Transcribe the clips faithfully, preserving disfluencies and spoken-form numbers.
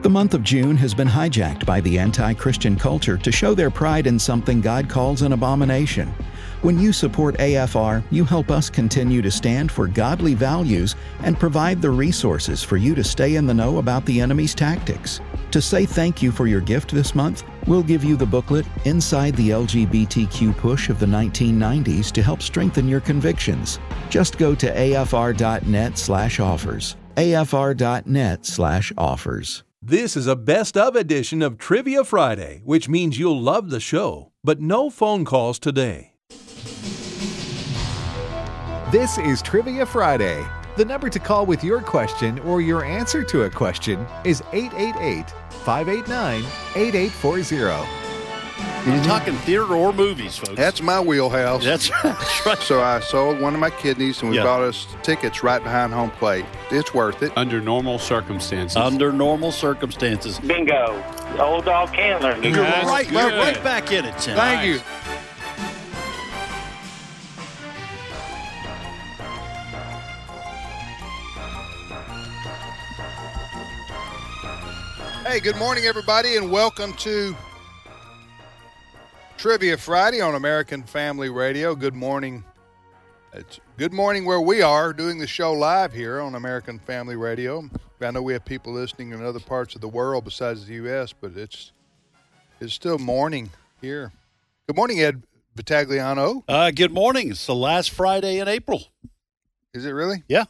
The month of June has been hijacked by the anti-Christian culture to show their pride in something God calls an abomination. When you support A F R, you help us continue to stand for godly values and provide the resources for you to stay in the know about the enemy's tactics. To say thank you for your gift this month, we'll give you the booklet Inside the L G B T Q Push of the nineteen nineties to help strengthen your convictions. Just go to afr.net slash offers. afr.net slash offers. This is a best of edition of Trivia Friday, which means you'll love the show, but no phone calls today. This is Trivia Friday. The number to call with your question or your answer to a question is eight eight eight, five eight nine, eight eight four zero. I'm talking theater or movies, folks. That's my wheelhouse. That's, that's right. So I sold one of my kidneys, and we Yeah. bought us tickets right behind home plate. It's worth it. Under normal circumstances. Under normal circumstances. Bingo. Old dog Candler. You're That's right, good. right back in it, Tim. Thank you. Hey, good morning, everybody, and welcome to Trivia Friday on American Family Radio. Good morning. It's good morning where we are doing the show live here on American Family Radio. I know we have people listening in other parts of the world besides the U S, but it's it's still morning here. Good morning, Ed Vitagliano. Uh, good morning. It's the last Friday in April. Is it really? Yeah.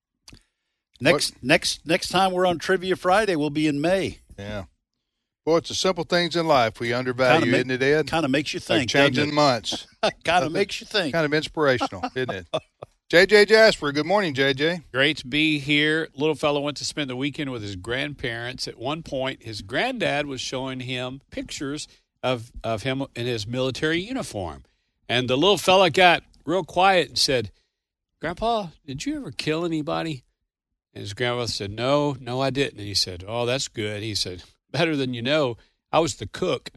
Next what? next next time we're on Trivia Friday, we'll be in May. Yeah. Boy, it's the simple things in life we undervalue, Kinda isn't it, Ed? Kind of makes you think. Like changing months. kind of makes you think. Kind of inspirational, isn't it? J J Jasper, good morning, J J. Great to be here. Little fellow went to spend the weekend with his grandparents. At one point, his granddad was showing him pictures of, of him in his military uniform. And the little fella got real quiet and said, "Grandpa, did you ever kill anybody?" And his grandmother said, "No, no, I didn't." And he said, "Oh, that's good." He said, "Better than you know, I was the cook."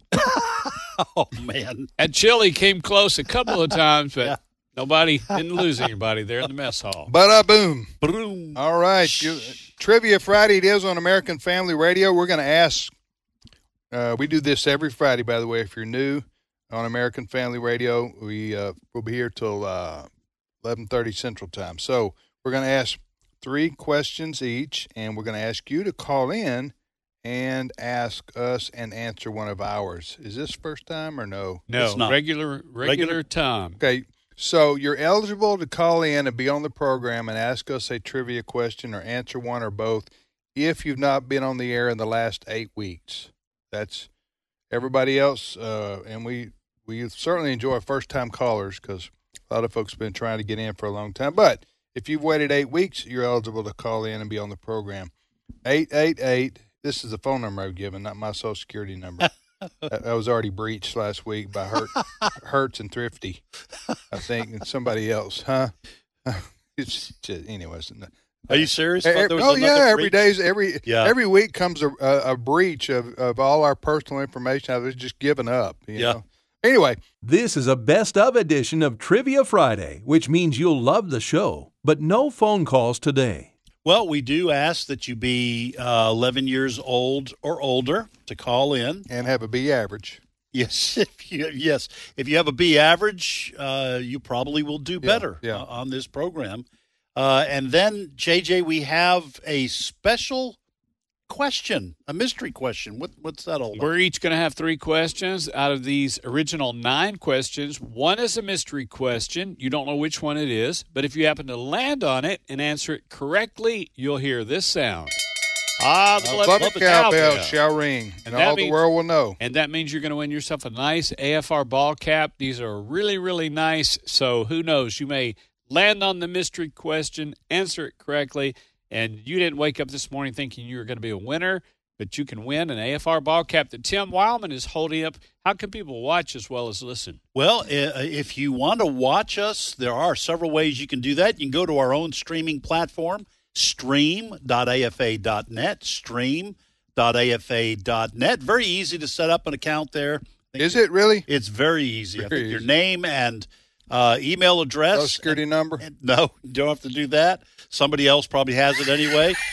Oh, man. And chili came close a couple of times, but Yeah. nobody didn't lose anybody there in the mess hall. Bada boom. Boom. All right. You, Trivia Friday it is on American Family Radio. We're going to ask, uh, we do this every Friday, by the way, if you're new on American Family Radio. We, uh, we'll be here till uh, eleven thirty Central Time. So we're going to ask three questions each, and we're going to ask you to call in and ask us and answer one of ours. Is this first time or no? No, It's not. regular, regular Regular. time. Okay, so you're eligible to call in and be on the program and ask us a trivia question or answer one or both if you've not been on the air in the last eight weeks. That's everybody else, uh, and we we certainly enjoy first-time callers because a lot of folks have been trying to get in for a long time. But if you've waited eight weeks, you're eligible to call in and be on the program. eight eight eight, this is the phone number I've given, not my Social Security number. That was already breached last week by Hurt, Hertz and Thrifty, I think, and somebody else, huh? It's just, anyways. Are you serious? Eh, Thought there was oh, another yeah, every breach? day's, every, Yeah. every week comes a, a, a breach of, of all our personal information. I was just giving up, you Yeah. know? Anyway, This is a best of edition of Trivia Friday, which means you'll love the show, but no phone calls today. Well, we do ask that you be uh, eleven years old or older to call in. and have a B average. Yes, if you, yes. If you have a B average, uh, you probably will do better yeah. Uh, on this program. Uh, and then, J J, we have a special question, a mystery question. What, what's that all about? We're each going to have three questions. Out of these original nine questions, one is a mystery question. You don't know which one it is, but if you happen to land on it and answer it correctly, you'll hear this sound. Ah, the Uh, blood Public the cowbell cowbell. shall ring, and, And that all the means- world will know. And that means you're going to win yourself a nice A F R ball cap. These are really, really nice. So who knows? You may land on the mystery question, answer it correctly, and you didn't wake up this morning thinking you were going to be a winner, but you can win an A F R ball cap that Tim Wildman is holding up. How can people watch as well as listen? Well, uh, if you want to watch us, there are several ways you can do that. You can go to our own streaming platform, stream dot A F A dot net, stream dot A F A dot net. Very easy to set up an account there. Is it really? It's very easy. I Very think your easy. name and uh, email address. Social Security number? And- no, you don't have to do that. Somebody else probably has it anyway.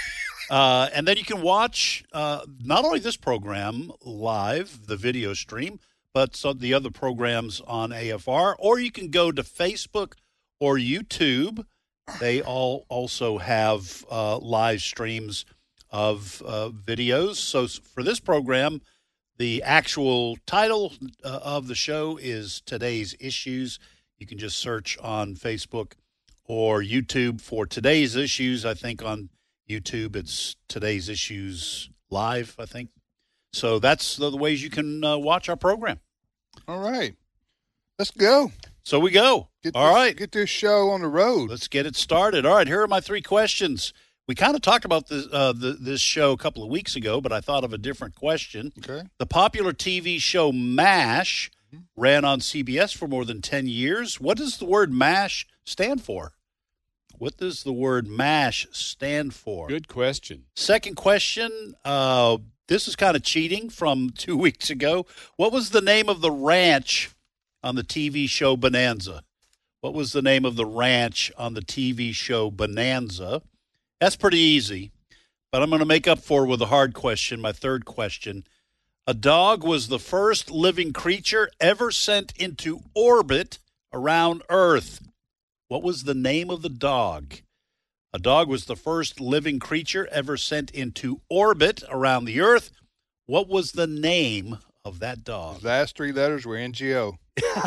Uh, and then you can watch uh, not only this program live, the video stream, but some the other programs on A F R, or you can go to Facebook or YouTube. They all also have uh, live streams of uh, videos. So for this program, the actual title uh, of the show is Today's Issues. You can just search on Facebook or YouTube for Today's Issues. I think on YouTube it's Today's Issues Live, I think. So that's the, the ways you can uh, watch our program. All right. Let's go. So we go. Get All this, right. Get this show on the road. Let's get it started. All right, here are my three questions. We kind of talked about this, uh, the, this show a couple of weeks ago, but I thought of a different question. Okay. The popular T V show MASH ran on C B S for more than ten years. What does the word MASH stand for? What does the word MASH stand for? Good question. Second question, uh, this is kind of cheating from two weeks ago. What was the name of the ranch on the T V show Bonanza? What was the name of the ranch on the T V show Bonanza? That's pretty easy, but I'm going to make up for it with a hard question, my third question. A dog was the first living creature ever sent into orbit around Earth. What was the name of the dog? A dog was the first living creature ever sent into orbit around the Earth. What was the name of that dog? The last three letters were N G O.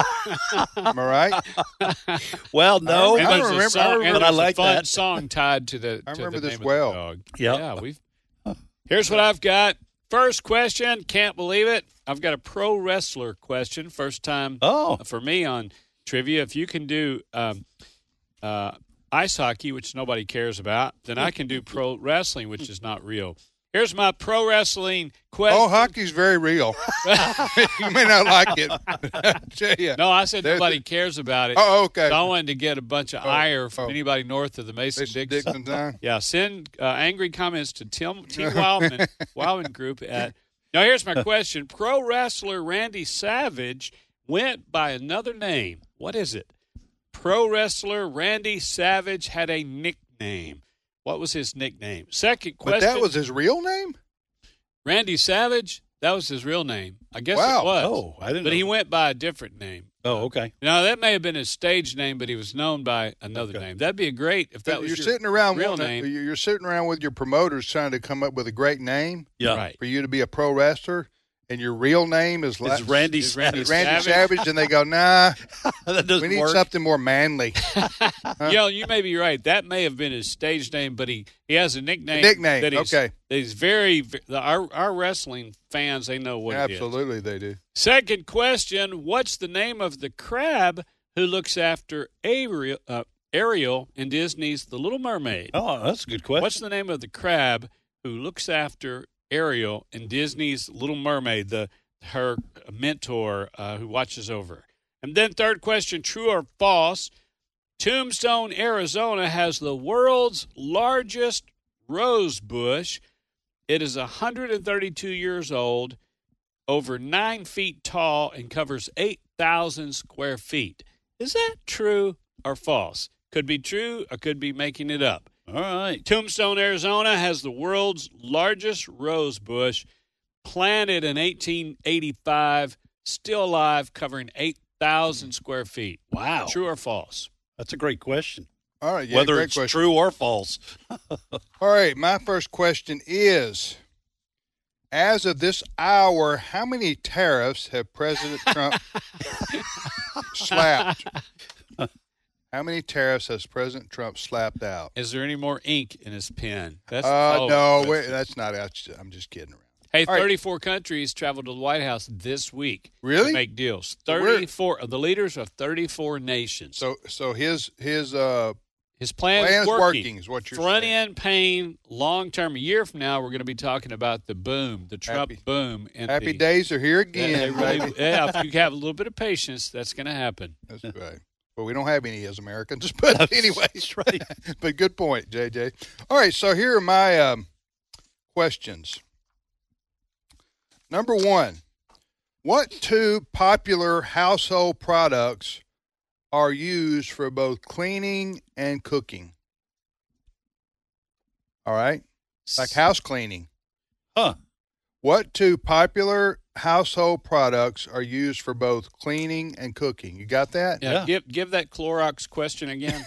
Am I right? Well, no, I And there's remember- a song, I and remember- there's I like a fun that. song tied to the. I to remember the this name well. Of the dog. Yep. Yeah, we've. Here's what I've got. First question. Can't believe it. I've got a pro wrestler question. First time Oh. for me on trivia. If you can do um, uh, ice hockey, which nobody cares about, then I can do pro wrestling, which is not real. Here's my pro wrestling question. Oh, hockey's very real. You may not like it. I tell you. No, I said There's nobody the- cares about it. Oh, okay. So I wanted to get a bunch of Oh, ire from oh. anybody north of the Mason Mason Dixon. Dixon time. Yeah, send uh, angry comments to Tim Team Wildman Wildman Group at. Now here's my question: Pro wrestler Randy Savage went by another name. What is it? Pro wrestler Randy Savage had a nickname. What was his nickname? Second question. But that was his real name? Randy Savage. That was his real name. I guess Wow. it was. Oh, I didn't But know. he went by a different name. Oh, okay. Now that may have been his stage name, but he was known by another Okay. name. That'd be a great if that You're was your sitting around real wanting to- name. You're sitting around with your promoters trying to come up with a great name Yeah. Right. for you to be a pro wrestler, and your real name is like It's Randy Is Randy Savage. Randy Savage? Savage, and they go, nah, That we doesn't need work. something more manly. You know, you may be right. That may have been his stage name, but he, he has a nickname. Nickname, that he's, okay. that he's very, ve- the, our, our wrestling fans, they know what it is. Absolutely, they do. Second question, what's the name of the crab who looks after Ariel, uh, Ariel in Disney's The Little Mermaid? Oh, that's a good question. What's the name of the crab who looks after Ariel in Disney's Little Mermaid, the her mentor uh, who watches over her? And then third question, true or false, Tombstone, Arizona has the world's largest rose bush. It is one hundred thirty-two years old, over nine feet tall, and covers eight thousand square feet. Is that true or false? Could be true or could be making it up. All right. Tombstone, Arizona has the world's largest rose bush, planted in eighteen eighty-five, still alive, covering eight thousand square feet. Wow. True or false? That's a great question. All right, yeah, Whether great it's question. true or false. All right, my first question is, as of this hour, how many tariffs have President Trump slapped? How many tariffs has President Trump slapped out? Is there any more ink in his pen? That's the Uh, follow-up no, wait, question. that's not. that's- I'm just kidding around. Hey, All right. thirty-four countries traveled to the White House this week Really? to make deals. So we're- thirty-four of the leaders of thirty-four nations. So, so his his uh, His plan, plan is is working. working, is what you're Front saying. end pain, long term. A year from now, we're going to be talking about the boom, the Trump Happy- boom. And happy the, days are here Yeah, they again. really- baby. yeah, if you have a little bit of patience, that's going to happen. That's right. Well, we don't have any as Americans, but anyway, That's right. but good point, J J. All right, so here are my um, questions. Number one, what two popular household products are used for both cleaning and cooking? All right. like house cleaning. Huh. What two popular household products are used for both cleaning and cooking? You got that? Yeah, Yeah. Give give that Clorox question again.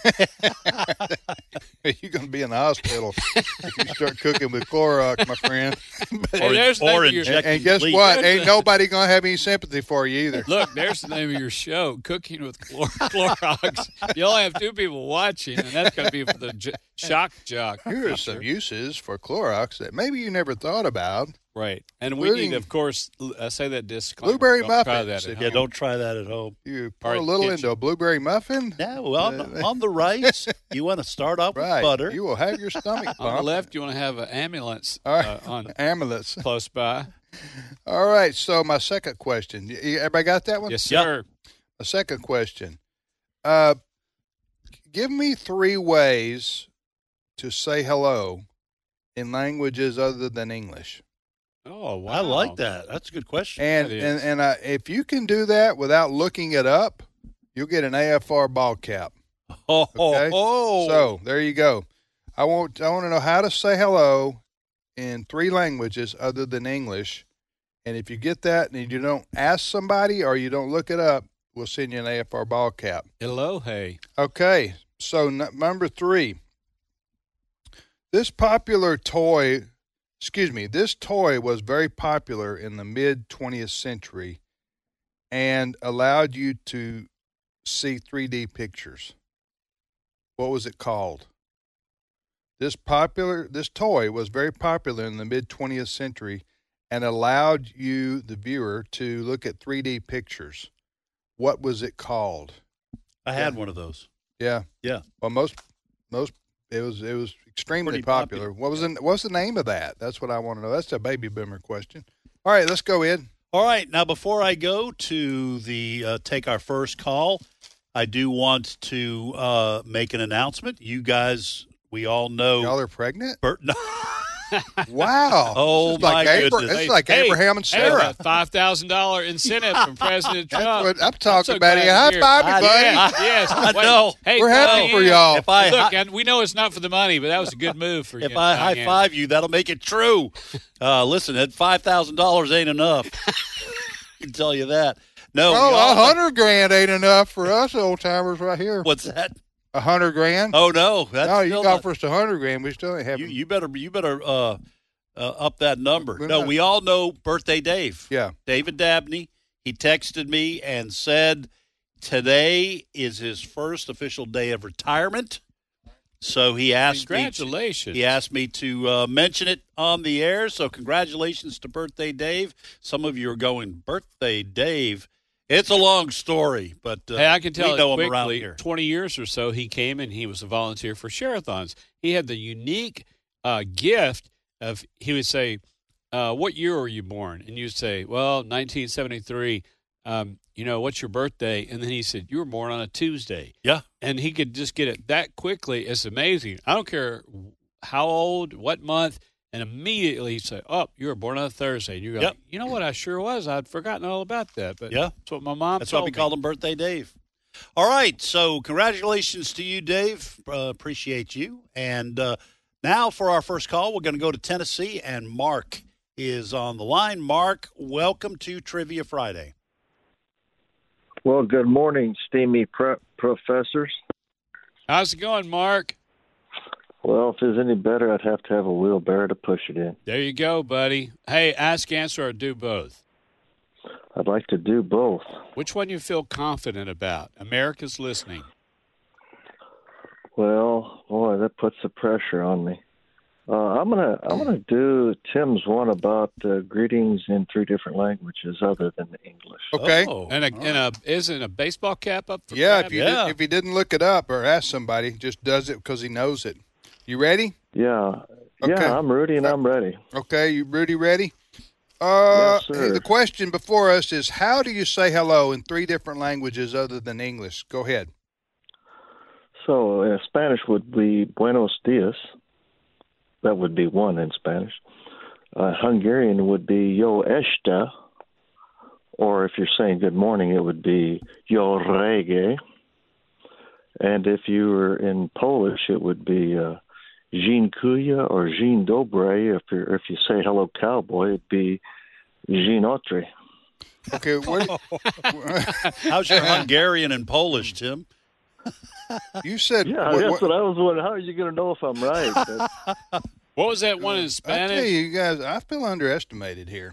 You're going to be in the hospital if you start cooking with Clorox, my friend. Hey, Or, there's the or name of your- injecting And guess bleach. what? Ain't nobody going to have any sympathy for you either. Look, there's the name of your show, Cooking with Chlor- Clorox. You only have two people watching, and that's going to be for the j- shock jock. Here are some uses for Clorox that maybe you never thought about. Right. And we Including- need, of course, l- uh, say that disclaimer. Blueberry Don't try muffins, that at if Yeah, home. don't try that at home. You pour All a right, little kitchen. into a blueberry muffin. Yeah, well, on, on the right, you want to start off Right. with butter. You will have your stomach On the pumped. left, you want to have an ambulance All right. uh, on Amulets. close by. All right. So my second question. You- you- Everybody got that one? Yes, Yep. sir. A second question. Uh, give me three ways to say hello in languages other than English. Oh, wow. I like that. That's a good question. And That and is. and uh, if you can do that without looking it up, you'll get an A F R ball cap. Oh, Okay. oh. So there you go. I want I want to know how to say hello in three languages other than English. And if you get that and you don't ask somebody or you don't look it up, we'll send you an A F R ball cap. Hello, hey. Okay. So n- number three. This popular toy, excuse me, this toy was very popular in the mid twentieth century and allowed you to see three D pictures. What was it called? This popular this toy was very popular in the mid twentieth century and allowed you, the viewer, to look at three D pictures. What was it called? I had one of those. Yeah. Yeah. Well, most most it was it was extremely Pretty popular. popular. What was the what's the name of that? That's what I want to know. That's a baby boomer question. All right, let's go in. All right. Now, before I go to the uh, take our first call, I do want to uh, make an announcement. You guys, we all know. Y'all are pregnant? Bert, no. Wow. Oh, This is like my Abra- goodness. This is like Hey, Abraham and Hey, Sarah. that five thousand dollars incentive from President That's Trump. what I'm talking so about. glad Here. High to hear. five me, I- buddy. Yes, yes. I Wait, know. Hey, We're happy for Diane, y'all. If I Look, hi- and we know it's not for the money, but that was a good move for you. if I high Diane. five you, that'll make it true. Uh, listen, that five thousand dollars ain't enough. I can tell you that. No. we Oh, all a know- hundred grand ain't enough for us old timers right here. What's that? A hundred grand? Oh no, that's no, you still got not- for us a hundred grand. We still ain't you, having. you better you better uh, uh, up that number. We're No, not- we all know Birthday Dave. yeah. David Dabney. He texted me and said today is his first official day of retirement. So he asked me. Congratulations. He asked me to uh, mention it on the air. So congratulations to Birthday Dave. Some of you are going, Birthday Dave. It's a long story, but uh, Hey, I can tell we know it him around quickly. here. twenty years or so, he came and he was a volunteer for Share-a-thons. He had the unique uh, gift of, he would say, uh, what year were you born? And you'd say, well, nineteen seventy-three. Um, you know, what's your birthday? And then he said, you were born on a Tuesday. Yeah. And he could just get it that quickly. It's amazing. I don't care how old, what month. And immediately he'd say, oh, you were born on a Thursday. And you go, Yep. you know what? I sure was. I'd forgotten all about that. But Yeah. that's what my mom That's told why we me. call him Birthday Dave. All right. So congratulations to you, Dave. Uh, appreciate you. And uh, now for our first call, we're going to go to Tennessee, and Mark is on the line. Mark, welcome to Trivia Friday. Well, good morning, steamy pre- professors. How's it going, Mark? Well, if it's any better, I'd have to have a wheelbarrow to push it in. There you go, buddy. Hey, ask, answer, or do both. I'd like to do both. Which one you feel confident about? America's listening. Well, boy, that puts the pressure on me. Uh, I'm gonna I'm gonna do Tim's one about uh, greetings in three different languages other than English. Okay. Oh, And a, all and a isn't a baseball cap up for Yeah, grabs? if you Yeah. Did, if he didn't look it up or ask somebody, just does it because he knows it. You ready? Yeah, Okay. yeah. I'm Rudy and I'm ready. Okay, you Rudy ready? Uh, Yes, sir. The question before us is, how do you say hello in three different languages other than English? Go ahead. So uh, Spanish would be Buenos dias. That would be one in Spanish. Uh, Hungarian would be Yo esta, or if you're saying good morning, it would be Yo rege. And if you were in Polish, it would be uh, Jean Kuya or Jean Dobre. If you if you say hello cowboy, it'd be Jean Autre. Okay, what, How's your Hungarian and Polish, Tim? you said. Yeah, what, that's what, what I was wondering. How are you going to know if I'm right? That's- What was that one in I tell Spanish? you, you guys, I feel underestimated here.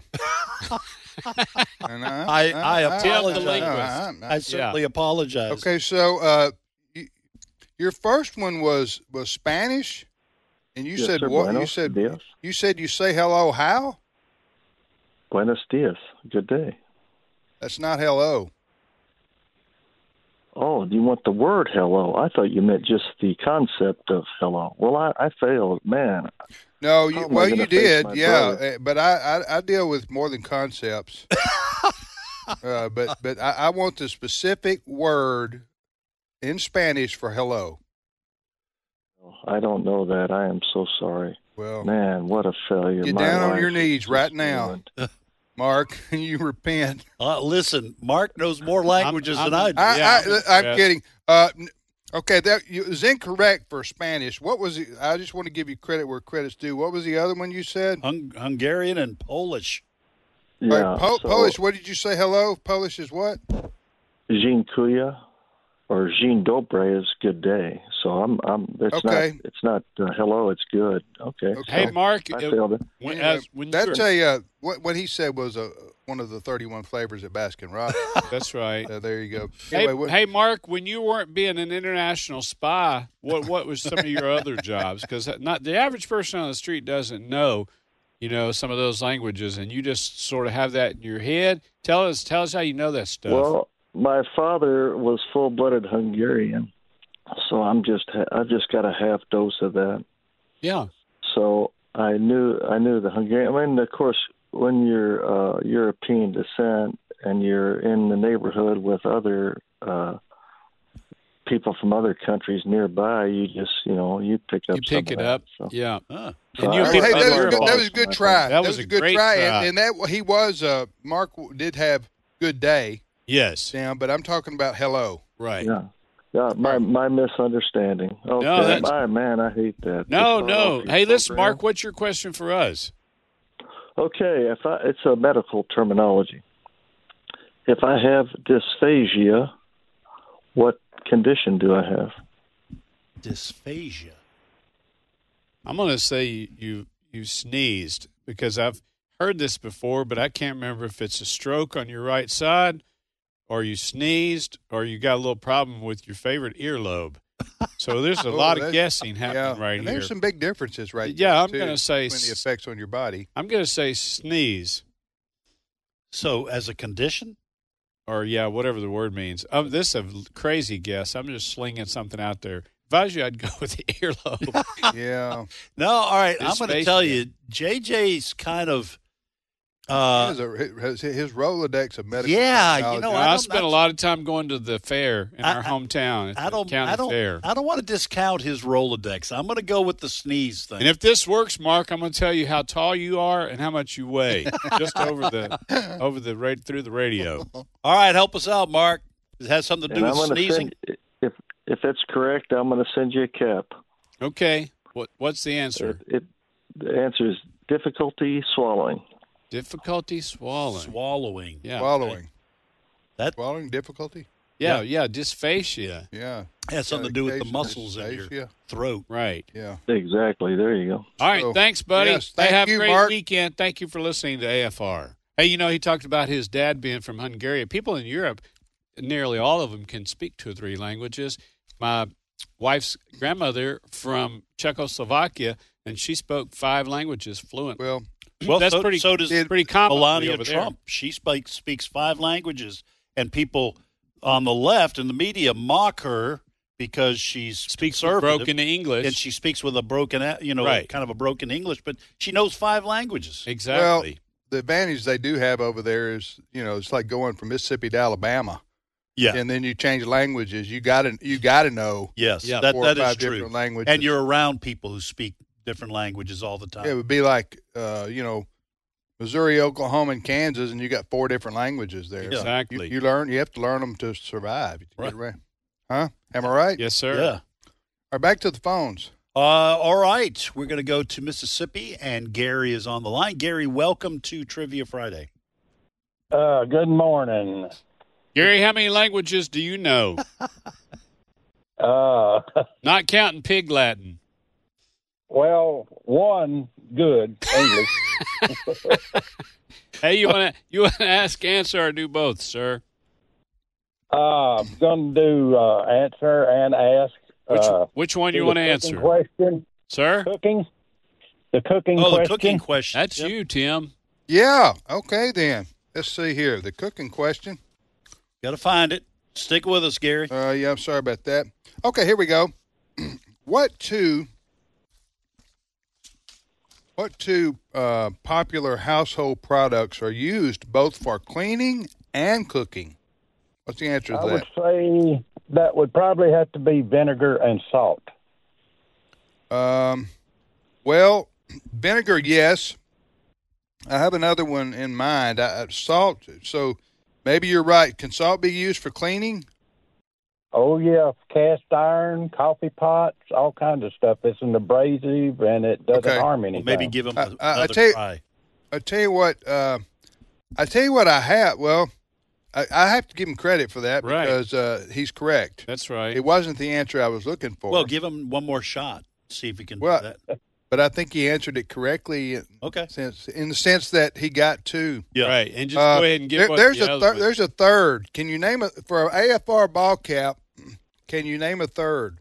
And I- I apologize. I, I- I certainly apologize. Okay, so uh, you, your first one was was Spanish, and you Yes, said sir. what? You Buenos said dias. you said you say hello. How? Buenos dias. Good day. That's not hello. Oh, do you want the word hello? I thought you meant just the concept of hello. Well, I, I failed. Man, No, you, How am I well, gonna you face did, my yeah. brother? uh, But I, I, I deal with more than concepts. uh, but but I, I want the specific word in Spanish for hello. I don't know that. I am so sorry. Well, Man, what a failure. get My down on life your is knees just right now, ruined. Mark, and you repent. Uh, listen, Mark knows more languages I'm- than I do. I, Yeah, I, I'm yeah. kidding. Uh, n- okay, that you, was incorrect for Spanish. What was it? I just want to give you credit where credit's due. What was the other one you said? Hung- Hungarian and Polish. Yeah, All right, Po- so Polish. What did you say? Hello. Polish is what? Jean Kuya or Jean Dobre is good day. So I'm I'm it's Okay. not it's not uh, hello, it's good. Okay. Okay. Hey, Mark, I uh, failed it. when, Anyway, as, when that's you're, a uh, what what he said was a one of the thirty-one flavors at Baskin Robbins. that's right. uh, there you go. Hey, Anyway, what, hey, Mark, when you weren't being an international spy, what what was some of your other jobs? Because not the average person on the street doesn't know, you know, some of those languages, and you just sort of have that in your head. Tell us, tell us how you know that stuff. Well, my father was full-blooded Hungarian. So I'm just I've just got a half dose of that. yeah, So I knew I knew the Hungarian. I mean, of course, when you're uh, European descent and you're in the neighborhood with other uh, people from other countries nearby, you just you know you pick up. you some pick of it that, up. so. Yeah, Huh. So and you I- hey, pick that up was, your good, that balls. was a good try. That was a good great try, try. And, and that he was. Uh, Mark did have good day yes, down, but I'm talking about hello. right. Yeah. Yeah, my my misunderstanding. Okay, No, that's- my man, I hate that. No, Just no. start off Hey, your listen, program. Mark, what's your question for us? Okay, if I, it's a medical terminology. If I have dysphagia, what condition do I have? Dysphagia. I'm going to say you, you you sneezed because I've heard this before, but I can't remember if it's a stroke on your right side, or you sneezed, or you got a little problem with your favorite earlobe. So there's a Oh, lot of that's- guessing happening Yeah, right and here. there's some big differences right Yeah, there, I'm too, gonna say between the s- effects on your body. I'm going to say sneeze, So, as a condition? or yeah, whatever the word means. Um, this is a crazy guess. I'm just slinging something out there. If I was you, I'd go with the earlobe. Yeah, No, all right. I'm going to Dysphagia. tell you, J J's kind of. He Uh, has a, his, his Rolodex of medical. Yeah, you technology. know, Now, I I don't- spent a that's- lot of time going to the fair in I- our I- hometown. At I the don't. county I don't. fair. I don't want to discount his Rolodex. I'm going to go with the sneeze thing. And if this works, Mark, I'm going to tell you how tall you are and how much you weigh, just over the over the right through the radio. All right, help us out, Mark. It has something to do And I'm with going to sneezing. send if if it's correct, I'm going to send you a cap. Okay, what what's the answer? It, it the answer is difficulty swallowing. Difficulty swallowing. Swallowing. Yeah, Swallowing. That Swallowing difficulty? Yeah, yeah, dysphagia. Yeah. has something to do with the Medication, muscles in your dysphagia. throat. Right. Yeah. Exactly. There you go. All right, So, thanks, buddy. yes, hey, thank have you, a great Mark. weekend. Thank you for listening to A F R. Hey, you know, he talked about his dad being from Hungary. People in Europe, nearly all of them can speak two or three languages. My wife's grandmother from Czechoslovakia, and she spoke five languages fluently. Well, Well, That's so, pretty, so does pretty common Melania over Trump. She speaks speaks five languages, and people on the left and the media mock her because she's Speaks conservative broken English. and she speaks with a broken, you know, Right. kind of a broken English, but she knows five languages. Exactly. the advantage they do have over there is, you know, it's like going from Mississippi to Alabama, Yeah. and then you change languages. You got to you got to know Yes. Yeah. That four that or is five true. different languages. And you're around people who speak different languages all the time. It would be like, uh, you know, Missouri, Oklahoma, and Kansas, and you got four different languages there. Yeah. Exactly. You, you learn. You have to learn them to survive. You Right. get around. Huh? Am I right? Yes, sir. Yeah. All right, back to the phones. Uh, all right. We're going to go to Mississippi, and Gary is on the line. Gary, welcome to Trivia Friday. Uh, good morning. Gary, how many languages do you know? Uh, Not counting Pig Latin. well, one good English. Hey, you want to you want to ask, answer, or do both, sir? Uh, I'm going to do uh, answer and ask. Which uh, which one do you the want to cooking answer, Question, sir? cooking. The cooking Oh, question. the cooking question. That's Yep. you, Tim. Yeah. Okay, then. Let's see here. The cooking question. Got to find it. Stick with us, Gary. Uh, yeah, I'm sorry about that. Okay, here we go. What two what two uh, popular household products are used both for cleaning and cooking? What's the answer to I that? would say that would probably have to be vinegar and salt. Um, well, vinegar, yes. I have another one in mind. I, salt. So maybe you're right. Can salt be used for cleaning? Oh, yeah, cast iron, coffee pots, all kinds of stuff. It's an abrasive, and it doesn't Okay. harm Well, anything. maybe give him I- a, I- I another tell you- try. I tell you what. Uh, I tell you what. I have. Well, I, I have to give him credit for that Right. because uh, he's correct. That's right. It wasn't the answer I was looking for. Well, give him one more shot. See if he can Well, do that. but I think he answered it correctly. In, Okay. sense, in the sense that he got two. Yeah. Right, and just Uh, go ahead and give there- what there's the a other thir- one- there's a third. Can you name it for an A F R ball cap? Can you name a third?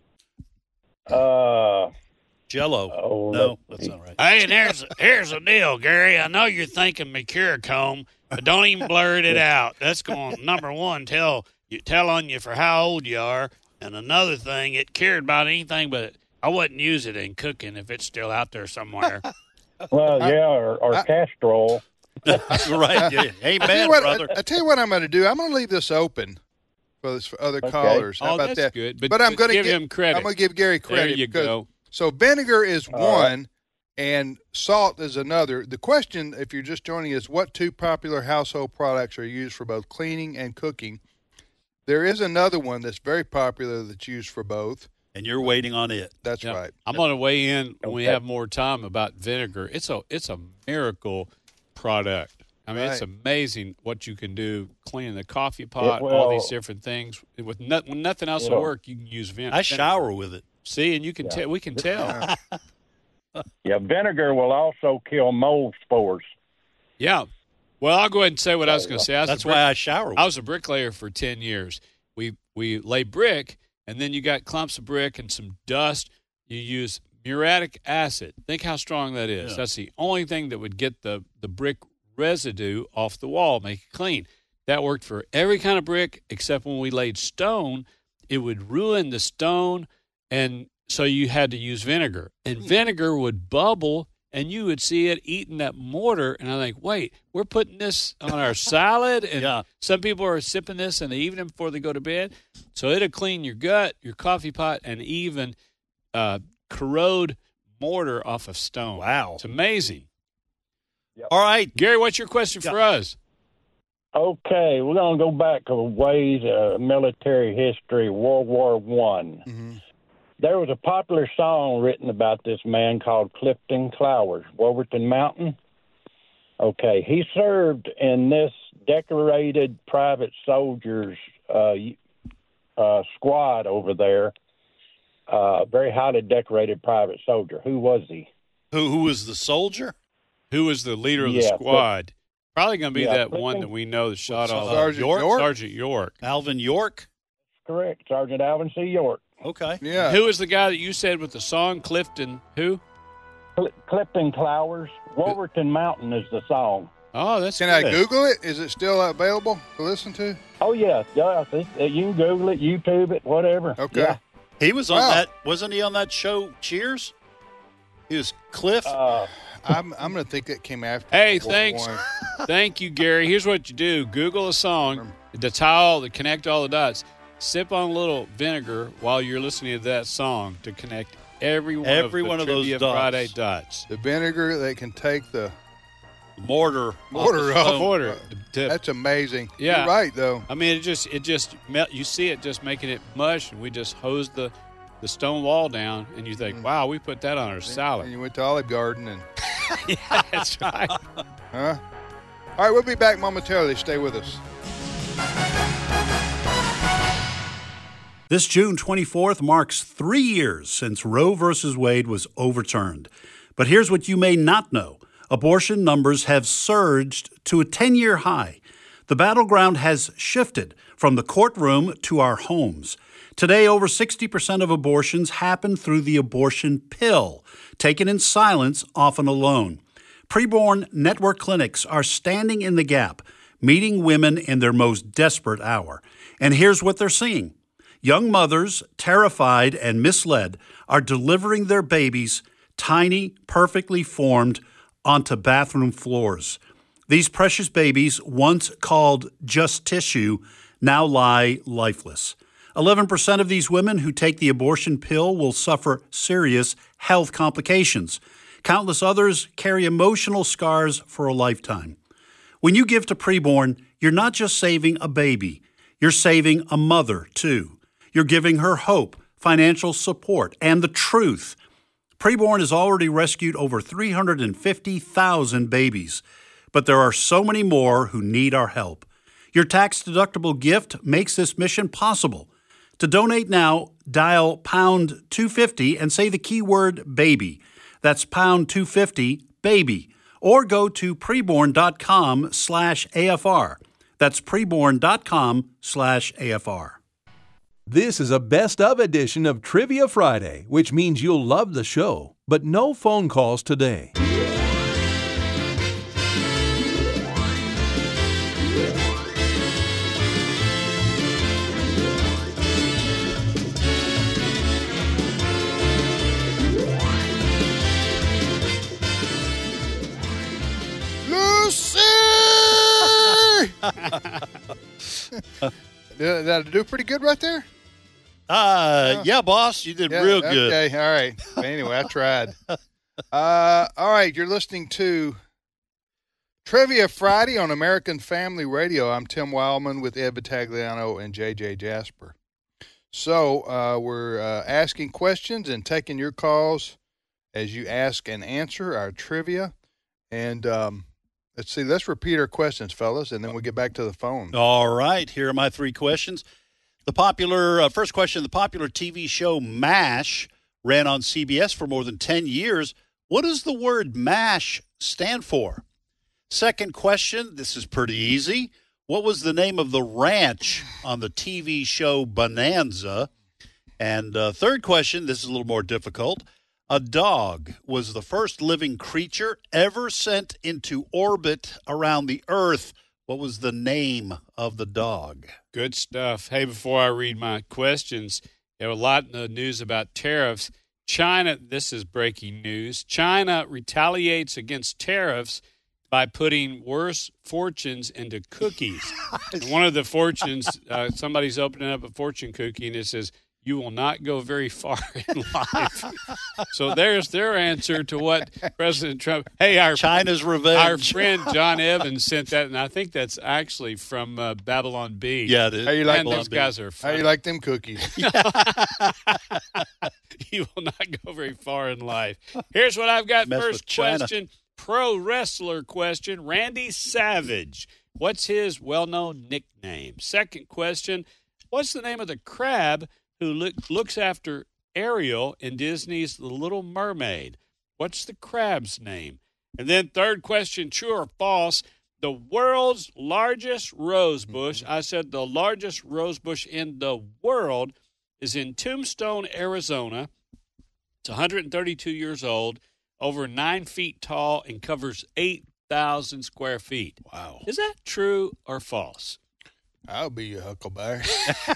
Uh, Jello. Oh, no, let's that's not right. Hey, and here's here's the deal, Gary. I know you're thinking Mercurochrome, but don't even blurt it out. That's going to, number one, tell you tell on you for how old you are, and another thing, it cared about anything, but I wouldn't use it in cooking if it's still out there somewhere. well, yeah, or, or I- castor oil. right. Yeah. I tell Amen, you what, brother. I, I tell you what I'm going to do. I'm going to leave this open for, this, for other Okay. callers. How Oh, about that's that? good, but- I'm but going to give him credit. I'm going to give Gary credit. There you because, go. So vinegar is All one, and salt is another. The question, if you're just joining, is what two popular household products are used for both cleaning and cooking? There is another one that's very popular that's used for both. And you're waiting on it. That's Yeah. right. I'm going to weigh in when we Okay. have more time about vinegar. It's a it's a miracle product. I mean, it's Right. amazing what you can do cleaning the coffee pot, It all these will- different things. With no, when nothing else will It'll- work, you can use vinegar. I shower with it. See, and you can Yeah. tell. We can tell. Yeah, vinegar will also kill mold spores. Yeah. Well, I'll go ahead and say what I was going to say. I was That's a brick- why I shower with I was a bricklayer for ten years. We we lay brick, and then you got clumps of brick and some dust. You use muriatic acid. Think how strong that is. Yeah. That's the only thing that would get the, the brick residue off the wall, make it clean. That worked for every kind of brick except when we laid stone, it would ruin the stone, and so you had to use vinegar. And vinegar would bubble, and you would see it eating that mortar. And I'm like, wait, we're putting this on our salad? And Yeah. some people are sipping this in the evening before they go to bed. So it'll clean your gut, your coffee pot, and even uh, corrode mortar off of stone. Wow. It's amazing. All right. Gary, what's your question for us? Okay, we're going to go back to ways uh, military history, World War One. Mm-hmm. There was a popular song written about this man called Clifton Clowers, Wolverton Mountain. Okay, he served in this decorated private soldiers uh, uh, squad over there, uh, very highly decorated private soldier. Who was he? Who who was the soldier? Who was the leader of the Yeah, squad? Probably going to be yeah, that one Clifton- that we know that shot Uh, off. Sergeant York? Sergeant York. Alvin York? Correct, Sergeant Alvin C. York. Okay. Yeah. Who was the guy that you said with the song Clifton? Who? Cl- Clifton Clowers, Wolverton Mountain is the song. Oh, that's Can good. I Google it? Is it still available to listen to? Oh, yeah, yeah. it's- uh, You can Google it, YouTube it, whatever. Okay. Yeah. He was on Wow. that. Wasn't he on that show, Cheers? He was Cliff. Uh, I'm I'm going to think that came after. Hey, World War thanks. One. Thank you, Gary. Here's what you do. Google a song, the tile, to connect all the dots. Sip on a little vinegar while you're listening to that song to connect every one Every of the one of those Trivia dots. Friday dots. The vinegar that can take the mortar. mortar the off. stone. Order. To- That's amazing. Yeah. You're right, though. I mean, it just, it just, melt, you see it just making it mush, and we just hose the, the stone wall down, and you think, wow, we put that on our salad. And you went to Olive Garden. and Yeah, that's right. Huh? All right, we'll be back momentarily. Stay with us. This June twenty-fourth marks three years since Roe versus Wade was overturned. But here's what you may not know. Abortion numbers have surged to a ten-year high. The battleground has shifted from the courtroom to our homes. Today, over sixty percent of abortions happen through the abortion pill, taken in silence, often alone. Preborn network clinics are standing in the gap, meeting women in their most desperate hour. And here's what they're seeing. Young mothers, terrified and misled, are delivering their babies, tiny, perfectly formed, onto bathroom floors. These precious babies, once called just tissue, now lie lifeless. eleven percent of these women who take the abortion pill will suffer serious health complications. Countless others carry emotional scars for a lifetime. When you give to Preborn, you're not just saving a baby, you're saving a mother, too. You're giving her hope, financial support, and the truth. Preborn has already rescued over three hundred fifty thousand babies, but there are so many more who need our help. Your tax-deductible gift makes this mission possible. To donate now, dial pound two fifty and say the keyword baby. That's pound two fifty, baby. Or go to preborn.com slash AFR. That's preborn.com slash AFR. This is a best of edition of Trivia Friday, which means you'll love the show, but no phone calls today. Lucy! did, did I do pretty good right there? Uh, yeah, boss, you did Yeah, real good. Okay, all right. But anyway, I tried. Uh, all right, you're listening to Trivia Friday on American Family Radio. I'm Tim Wildman with Ed Battagliano and J J Jasper. So uh, we're uh, asking questions and taking your calls as you ask and answer our trivia. And um, let's see, let's repeat our questions, fellas, and then we'll get back to the phone. All right, here are my three questions. The popular uh, first question, the popular T V show MASH ran on C B S for more than ten years. What does the word MASH stand for? Second question, this is pretty easy. What was the name of the ranch on the T V show Bonanza? And uh, third question, this is a little more difficult. A dog was the first living creature ever sent into orbit around the Earth. What was the name of the dog? Good stuff. Hey, before I read my questions, there was a lot in the news about tariffs. China, this is breaking news, China retaliates against tariffs by putting worse fortunes into cookies. And one of the fortunes, uh, somebody's opening up a fortune cookie, and it says, you will not go very far in life. So there's their answer to what President Trump. Hey, our China's revenge. Our friend John Evans sent that, and I think that's actually from uh, Babylon B. Yeah, it is. How you like and them? those guys are How funny. you like them cookies? You will not go very far in life. Here's what I've got. Mess with First China. question, pro wrestler question. Randy Savage. What's his well-known nickname? Second question, what's the name of the crab who look, looks after Ariel in Disney's The Little Mermaid? What's the crab's name? And then third question, true or false, the world's largest rose bush, I said the largest rose bush in the world, is in Tombstone, Arizona. It's one hundred thirty-two years old, over nine feet tall, and covers eight thousand square feet. Wow. Is that true or false? I'll be your huckleberry.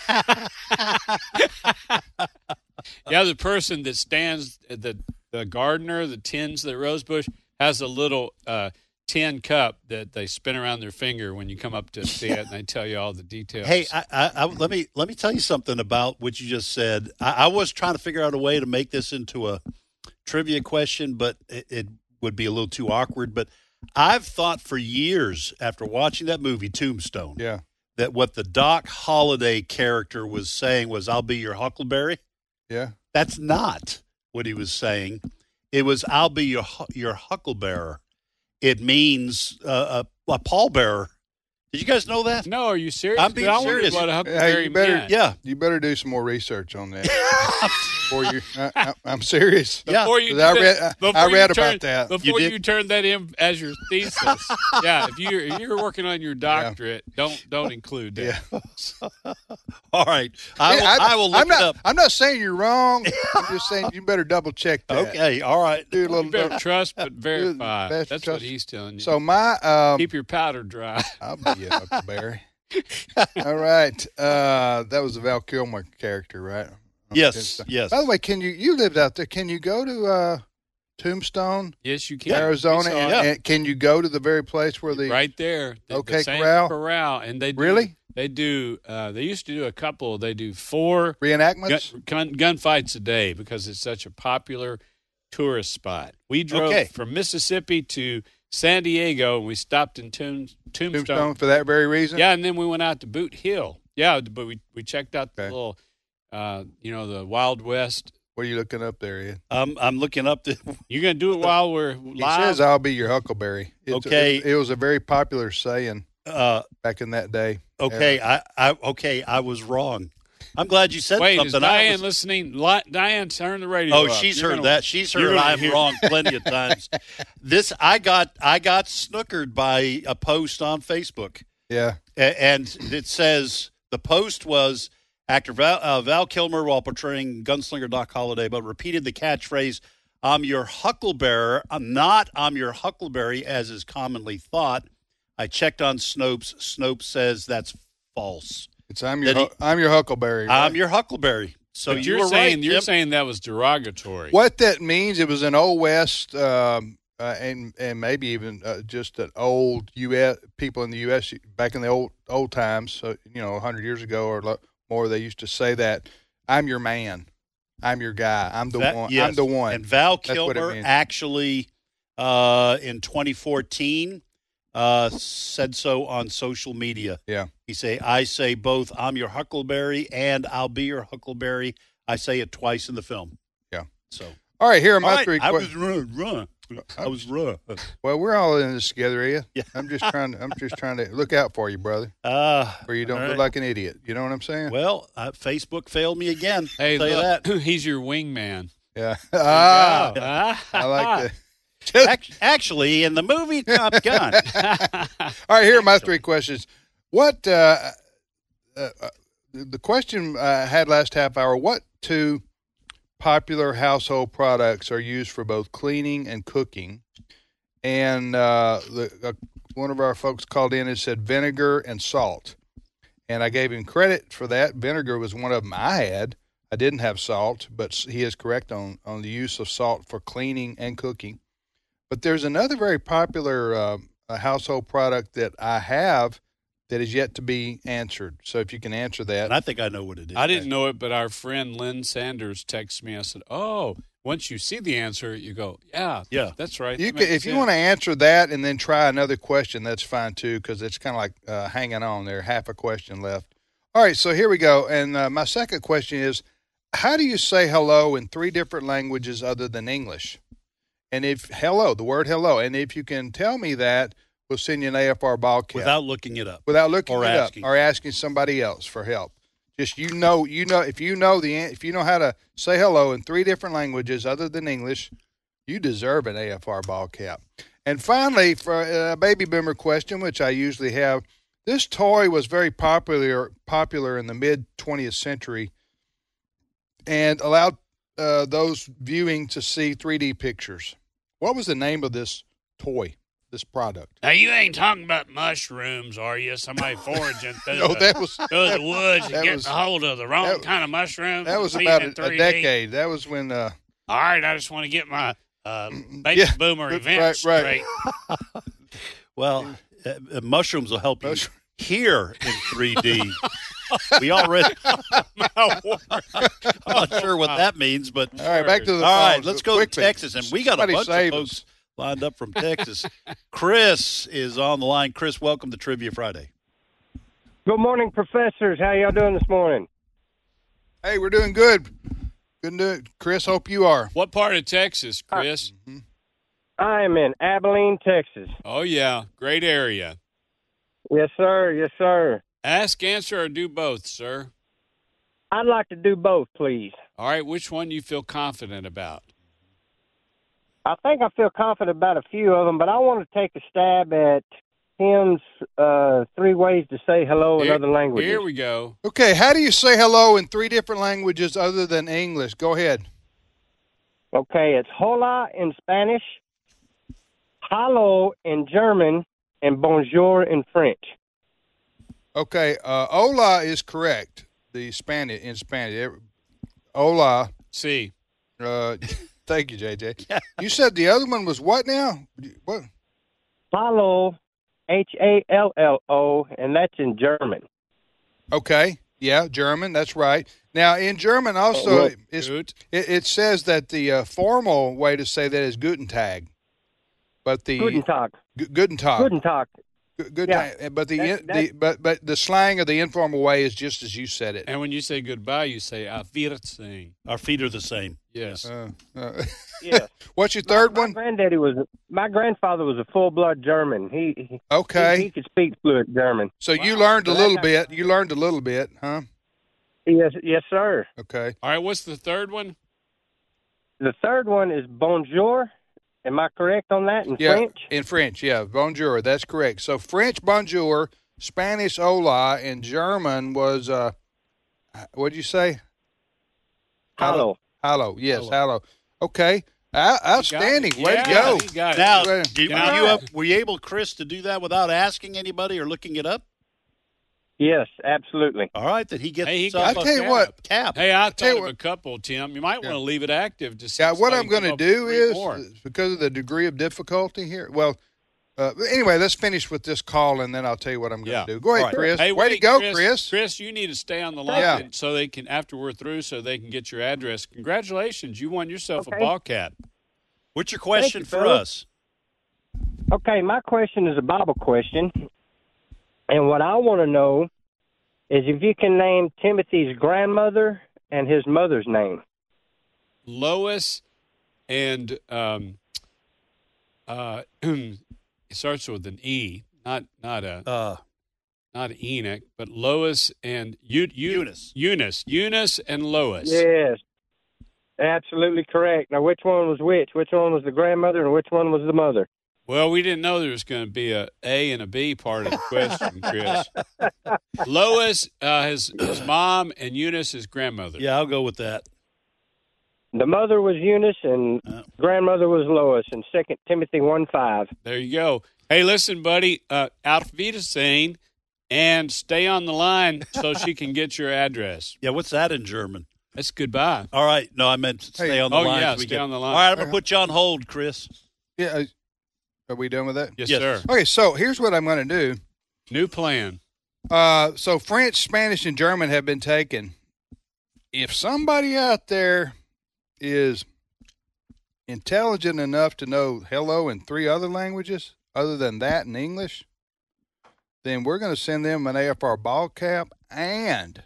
Yeah, the person that stands, the the gardener that tends the rose bush, has a little uh, tin cup that they spin around their finger when you come up to see it, and they tell you all the details. Hey, I, I, I, let me let me tell you something about what you just said. I, I was trying to figure out a way to make this into a trivia question, but it, it would be a little too awkward. But I've thought for years after watching that movie Tombstone, Yeah. that what the Doc Holliday character was saying was, "I'll be your huckleberry." Yeah. That's not what he was saying. It was, I'll be your your hucklebearer. It means uh, a, a pallbearer. Did you guys know that? No, are you serious? I'm being I wondered serious. what a huckleberry Hey, you better, meant. Yeah. You better do some more research on that. Before you, I, I, I'm serious. Yeah. Before you, I do read, that- I, I before you read turn- about that. Before You you, did? turn that in as your thesis, yeah. If you're if you're working on your doctorate, don't don't include that. Yeah. All right. I will, Hey, I will look I'm not, it up. I'm not saying you're wrong. I'm just saying you better double check that. Okay. All right. Do a little You better double- trust but verify. best That's trust- what he's telling you. So my um, keep your powder dry. I'll be a huckleberry. All right. Uh, that was a Val Kilmer character, right? Yes. Yes. By the way, can you you lived out there? Can you go to uh, Tombstone, Yes, you can. Arizona, We saw and, it. and can you go to the very place where the right there. The, OK the same Corral? corral, and they do, Really? They do. Uh, they used to do a couple. They do four reenactments? gun, gun, gunfights a day because it's such a popular tourist spot. We drove Okay. from Mississippi to San Diego, and we stopped in Tomb, Tombstone. Tombstone for that very reason? Yeah, and then we went out to Boot Hill. Yeah, but we we checked out the Okay. little, uh, you know, the Wild West. What are you looking up there, Ed? I'm, I'm looking up the. You're gonna do it while we're He live. says, I'll be your huckleberry. It's Okay. A, it, it was a very popular saying Uh, back in that day. okay. I, I. Okay. I was wrong. I'm glad you said Wait, is something. I Diane was- listening? Li- Diane, turn the radio Oh, up. she's You're heard gonna- that. She's you're heard gonna I'm hear- wrong plenty of times. This I got I got snookered by a post on Facebook, Yeah. A- and it says the post was actor Val, uh, Val Kilmer, while portraying gunslinger Doc Holliday, but repeated the catchphrase, "I'm your hucklebearer." I'm not "I'm your huckleberry" as is commonly thought. I checked on Snopes. Snopes says that's false. It's I'm your That he- hu- I'm your huckleberry. right? I'm your huckleberry. So But you you're were saying right, you're Jim. saying that was derogatory. What that means, it was an old West, um, uh, and and maybe even uh, just an old U S people in the U S back in the old old times. So you know, a hundred years ago or lo- more, they used to say that I'm your man, I'm your guy, I'm the That- one, yes. I'm the one. And Val That's what it Kilmer means. actually, uh, in twenty fourteen, uh, said so on social media. Yeah. He say, I say both, I'm your huckleberry and I'll be your huckleberry. I say it twice in the film. Yeah. So. All right, here are my All right, three I was questions. run, run. I was run. Well, we're all in this together, yeah. Yeah. I'm just trying. I'm just trying to look out for you, brother, Uh, where you don't all look right. like an idiot. You know what I'm saying? Well, uh, Facebook failed me again. Hey, I'll tell you look, that. he's your wingman. Yeah. Ah, Ah, I like that. Ac- Actually, in the movie Top Gun, All right, here are my three questions. What uh, uh, uh, the question I had last half hour? What two popular household products are used for both cleaning and cooking? And uh, the, uh, one of our folks called in and said vinegar and salt, and I gave him credit for that. Vinegar was one of them I had. I didn't have salt, but he is correct on on the use of salt for cleaning and cooking. But there's another very popular uh, a household product that I have that is yet to be answered. So if you can answer that. and I think I know what it is. I didn't know it, but our friend Lynn Sanders texted me. I said, "Oh, once you see the answer, you go, yeah, Yeah. that's right." You That can, makes if you sense." want to answer that and then try another question, that's fine too, because it's kind of like uh, hanging on there, half a question left. All right, so here we go. And uh, my second question is, how do you say hello in three different languages other than English? And if hello, the word hello, and if you can tell me that, we'll send you an A F R ball cap Without looking it up. without looking or it asking. up or asking somebody else for help. Just you know, you know, if you know the an- if you know how to say hello in three different languages other than English, you deserve an A F R ball cap. And finally, for a baby boomer question, which I usually have, this toy was very popular popular in the mid twentieth century, and allowed uh, those viewing to see three D pictures. What was the name of this toy? This product? Now you ain't talking about mushrooms, are you? Somebody foraging through, No, the, that was through the woods and that getting was- a hold of the wrong that- kind of mushroom. that was and about seeing a, in a three D? decade. That was when. Uh, All right, I just want to get my uh, baby Yeah, boomer right, event right. straight. Well, uh, uh, mushrooms will help you Mush- here in three D. We already. I'm not sure what that means, but all right, back to the all right, phones. let's go Quickly. to Texas, and we got Somebody a bunch save of us. folks lined up from Texas. Chris is on the line. Chris, welcome to Trivia Friday. Good morning, professors. How y'all doing this morning? Hey, we're doing good. Couldn't do it. Chris, hope you are. What part of Texas, Chris? Mm-hmm. I am in Abilene, Texas. Oh, yeah. Great area. Yes, sir. Yes, sir. Ask, answer, or do both, sir. I'd like to do both, please. All right. Which one do you feel confident about? I think I feel confident about a few of them, but I want to take a stab at Tim's uh, three ways to say hello in Here- other languages. Here we go. Okay, how do you say hello in three different languages other than English? Go ahead. Okay, it's hola in Spanish, hallo in German, and bonjour in French. Okay, uh, hola is correct. The Spanish in Spanish. Hola. See. Uh, thank you, J J. You said the other one was what now? What? Hallo, H A L L O, and that's in German. Okay, yeah, German. That's right. Now in German also, Well, it's, Gut. it, it says that the uh, formal way to say that is Guten Tag, but the Guten Tag. G- Guten Tag. Guten Tag. Good, good Yeah. time. But the, That- in, that- the but but the slang of the informal way is just as you said it. And when you say goodbye, you say auf Wiedersehen. Our feet are the same. Yes. Uh, uh, Yes. What's your third my one? granddaddy was my grandfather was a full blood German. He, he Okay. he, he could speak fluent German. So you learned a So little that's- bit. You learned a little bit, huh? Yes, yes, sir. Okay. All right. What's the third one? The third one is bonjour. Am I correct on that in Yeah, French? in French, yeah, bonjour. That's correct. So French bonjour, Spanish hola, and German was uh, what did you say? Hallo. Hello. Yes, Hello. hello. Okay. Out- outstanding. You Way got to it. go. Yeah, you got it. Now, Well, did, yeah. were, you up, were you able, Chris, to do that without asking anybody or looking it up? Yes, absolutely. All right, then he gets Hey, he himself got I tell you cap. what. cap. Hey, I tell you thought of what- a couple, Tim. You might want to leave it active to see. Yeah, what so I'm you going come to up do with three is, more. because of the degree of difficulty here, well, uh, anyway, let's finish with this call, and then I'll tell you what I'm going to Yeah. do. Go ahead, All right. Chris. Hey, Way wait, to go, Chris, Chris. Chris, you need to stay on the line Yeah. and- so they can, after we're through, so they can get your address. Congratulations, you won yourself Okay. a ball cap. What's your question you, for fella. us? Okay, my question is a Bible question. And what I want to know is if you can name Timothy's grandmother and his mother's name. Lois and um, uh, it starts with an E, not not a Uh, not Enoch, but Lois and Eu- Eu- Eunice. Eunice, Eunice, and Lois. Yes, absolutely correct. Now, which one was which? Which one was the grandmother and which one was the mother? Well, we didn't know there was going to be a A and a B part of the question, Chris. Lois, uh, his his mom, and Eunice, his grandmother. yeah, I'll go with that. The mother was Eunice and Uh. grandmother was Lois in Second Timothy one five. There you go. Hey, listen, buddy, uh, auf Wiedersehen, and stay on the line so she can get your address. Yeah, what's that in German? That's goodbye. All right. No, I meant stay Hey. on the Oh, line. yeah, so we stay get- on the line. All right, I'm going to put you on hold, Chris. Yeah. uh, Are we done with that? Yes, Yes. sir. Okay, so here's what I'm going to do. New plan. Uh, so French, Spanish, and German have been taken. If somebody out there is intelligent enough to know hello in three other languages other than that and English, then we're going to send them an A F R ball cap and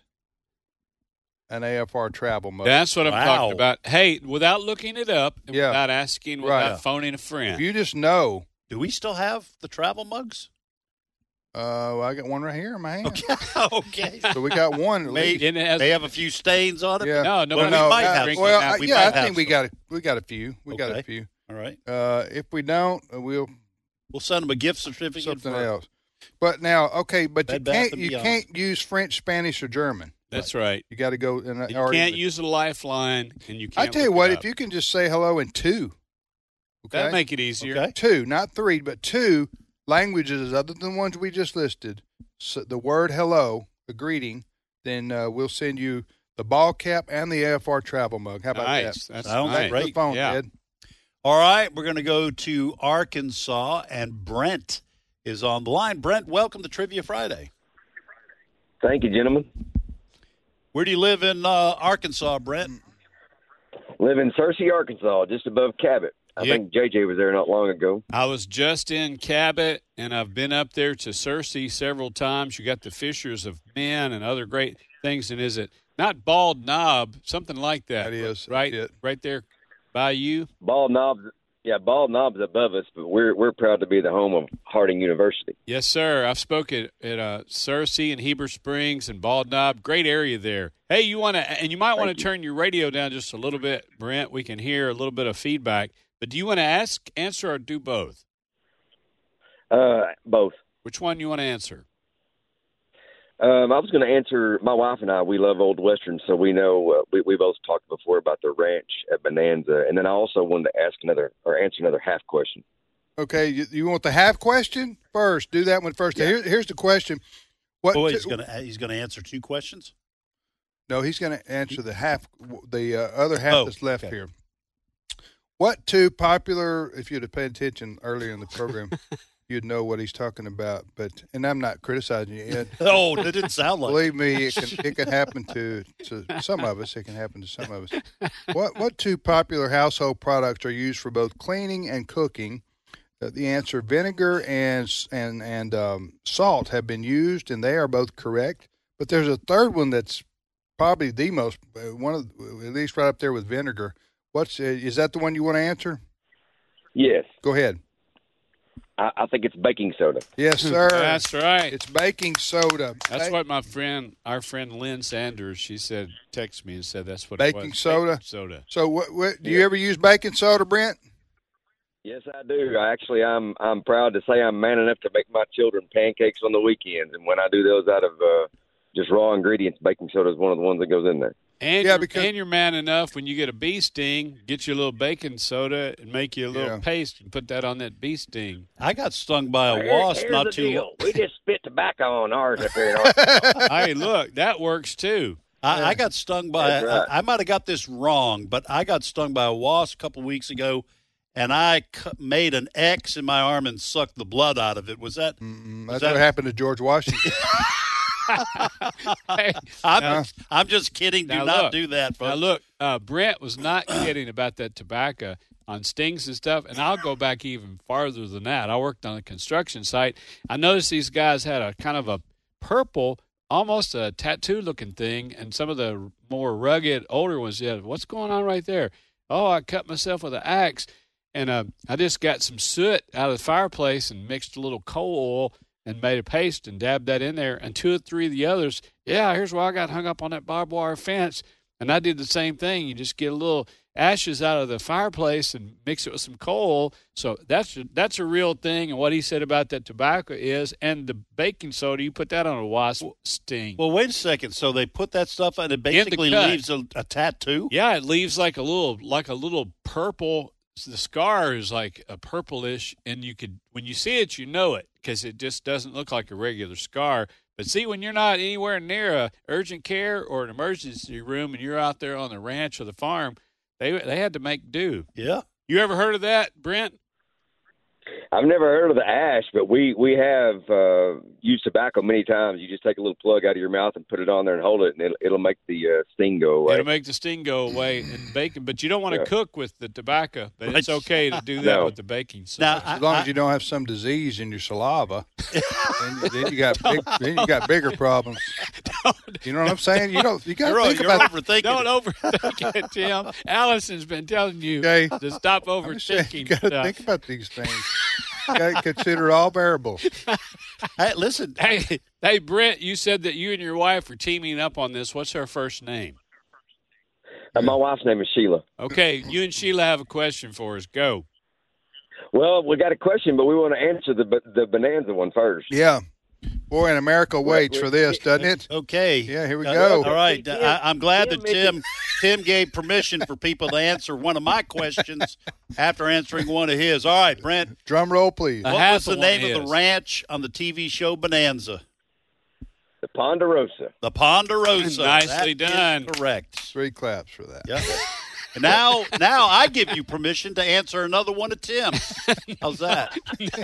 an A F R travel mug. That's what I'm Wow. talking about. Hey, without looking it up, and Yeah. without asking, without Right. phoning a If friend. you just know, Do we still have the travel mugs? uh, I got one right here in my hand. Okay. okay. So we got one at May- least. And it has- They have a few stains on it. Yeah. No, no, Well, but we we might can have drink some. Well, it I, out. we yeah, might I have think we some. got a, we got a few. We got a Okay. few. All right. Uh, if we don't, uh, we'll We'll send them a gift certificate. something for, else. But now, okay, but you Bed Bath can't and you Beyond. can't use French, Spanish, or German. That's right. You got to go in. You can't use a lifeline, and you I can't. tell you look what, it if up. you can just say hello in two, okay, That'd make it easier. Okay. two, not three, but two languages other than the ones we just listed. So the word hello, a greeting, then uh, we'll send you the ball cap and the A F R travel mug. How about Nice. that? That's Sounds nice. great. The phone, Yeah. Ed. All right. We're going to go to Arkansas, and Brent is on the line. Brent, welcome to Trivia Friday. Thank you, gentlemen. Where do you live in uh, Arkansas, Brent? Live in Searcy, Arkansas, just above Cabot. I Yeah. think J J was there not long ago. I was just in Cabot, and I've been up there to Searcy several times. You got the Fishers of Men and other great. things, and is it not Bald Knob, something like that? That is right, it. right there by you. Bald Knob's, yeah, Bald Knob's above us, but we're we're proud to be the home of Harding University. Yes, sir. I've spoken at uh, Searcy and Heber Springs and Bald Knob. Great area there. Hey, you want to, and you might want to turn your radio down just a little bit, Brent. We can hear a little bit of feedback. But do you want to ask, answer, or do both? Uh, both. Which one you want to answer? Um, I was going to answer. My wife and I, we love Old Western, so we know uh, we we both talked before about the ranch at Bonanza, and then I also wanted to ask another or answer another half question. Okay, you, you want the half question first? Do that one first. Yeah. Here, here's the question. What? Oh, wait, he's going to he's going to answer two questions. No, he's going to answer the half, the uh, other half Oh, that's left okay. here. What two popular? If you'd have paid attention earlier in the program, you'd know what he's talking about. But and I'm not criticizing you, Ed. Oh, that didn't sound like. Believe me, it can it can happen to, to some of us. It can happen to some of us. What what two popular household products are used for both cleaning and cooking? Uh, the answer: vinegar and and and um, salt have been used, and they are both correct. But there's a third one that's probably the most uh, one of at least right up there with vinegar. What's uh, is that the one you want to answer? Yes. Go ahead. I, I think it's baking soda. Yes, sir. That's right. It's baking soda. That's Ba- what my friend, our friend Lynn Sanders, she said, text me and said that's what Baking it was. soda? Baking soda. So, what, what do you ever use baking soda, Brent? Yes, I do. I actually, I'm I'm proud to say I'm man enough to make my children pancakes on the weekends, and when I do those out of uh, just raw ingredients, baking soda is one of the ones that goes in there. And, Yeah, you're, because- and you're man enough when you get a bee sting, get you a little baking soda and make you a little Yeah. paste and put that on that bee sting. I got stung by a Here- wasp here's not the too deal. long. We just spit tobacco on ours up here in Arkansas. Hey, look, that works too. I, I got stung by. That's right. I, I might have got this wrong, but I got stung by a wasp a couple weeks ago, and I cu- made an X in my arm and sucked the blood out of it. Was that? Mm, was that's that- what happened to George Washington. Hey, I'm, now- I'm just kidding. Do now not look, do that, folks. Now, look, uh, Brent was not kidding about that tobacco on stings and stuff, and I'll go back even farther than that. I worked on a construction site. I noticed these guys had a kind of a purple, almost a tattoo-looking thing, and some of the more rugged, older ones said, what's going on right there? Oh, I cut myself with an axe, and uh, I just got some soot out of the fireplace and mixed a little coal oil and made a paste and dabbed that in there. And two or three of the others, yeah, here's why I got hung up on that barbed wire fence. And I did the same thing. You just get a little ashes out of the fireplace and mix it with some coal. So that's that's a real thing. And what he said about that tobacco is, and the baking soda, you put that on a wasp sting. Well, wait a second. So they put that stuff and it basically cut. leaves a, a tattoo? Yeah, it leaves like a little like a little purple. The scar is like a purplish, and you could when you see it, you know it because it just doesn't look like a regular scar. But see, when you're not anywhere near a urgent care or an emergency room, and you're out there on the ranch or the farm, they they had to make do. Yeah. You ever heard of that, Brent? I've never heard of the ash, but we we have uh, used tobacco many times. You just take a little plug out of your mouth and put it on there and hold it, and it'll, it'll make the uh, sting go away. It'll make the sting go away and bacon, but you don't want to Yeah. cook with the tobacco. But it's okay to do that No. with the baking soda. Now, I, As long I- as you don't have some disease in your saliva, then, you- then you got big, then you got bigger problems. You know what I'm saying? You don't. You got you're, to think you're about. overthinking Don't it. overthink it, Tim. Allison's been telling you Okay. to stop I'm just saying, overthinking you got to stuff. think about these things. You got to consider all variables. Hey, listen. Hey, hey, Brent, you said that you and your wife were teaming up on this. What's her first name? Uh, my wife's name is Sheila. Okay, you and Sheila have a question for us. Go. Well, we got a question, but we want to answer the the Bonanza one first. Yeah. Boy, and America waits for this, doesn't it? Okay. Yeah, here we Uh, go. All right. Tim- I, I'm glad Tim that Tim Tim gave permission for people to answer one of my questions after answering one of his. All right, Brent. Drum roll, please. Uh, What half was the of name one of the is. ranch on the T V show Bonanza? The Ponderosa. The Ponderosa. Nicely That is done. correct. Three claps for that. Yeah. And now, now I give you permission to answer another one of Tim's. How's that?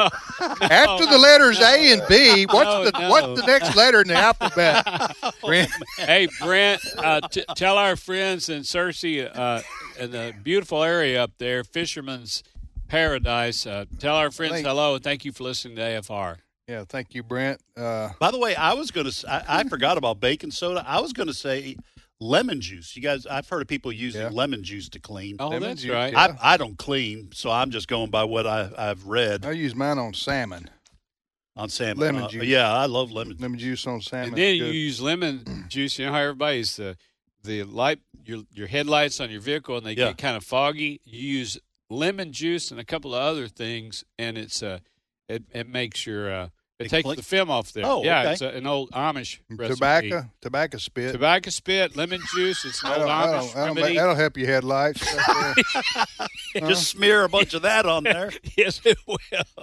After the letters A and B, what's No, the no. what's the next letter in the alphabet? Brent? Hey, Brent, uh, t- tell our friends in Searcy, uh, in the beautiful area up there, Fisherman's Paradise, uh, tell our friends Thank- hello and thank you for listening to A F R. Yeah, thank you, Brent. Uh, By the way, I was going to. I, I forgot about baking soda. I was going to say lemon juice. You guys, I've heard of people using Yeah. lemon juice to clean. Oh, Lemon that's juice, right. yeah. I, I don't clean, so I'm just going by what I, I've read I use mine on salmon. on salmon. Lemon Uh, juice. Yeah, I love lemon juice. Lemon juice on salmon. And then is you good. use lemon juice. You know how everybody's the the light your your headlights on your vehicle and they Yeah. get kind of foggy. You use lemon juice and a couple of other things, and it's uh it it makes your uh it, It takes clean- the film off there. Oh, yeah, okay. it's a, an old Amish recipe. tobacco, tobacco spit. Tobacco spit, lemon juce. It's an old That'll, Amish that'll, that'll, remedy. that'll help your headlights. Right there. Just smear a bunch of that on there. Yes, it will.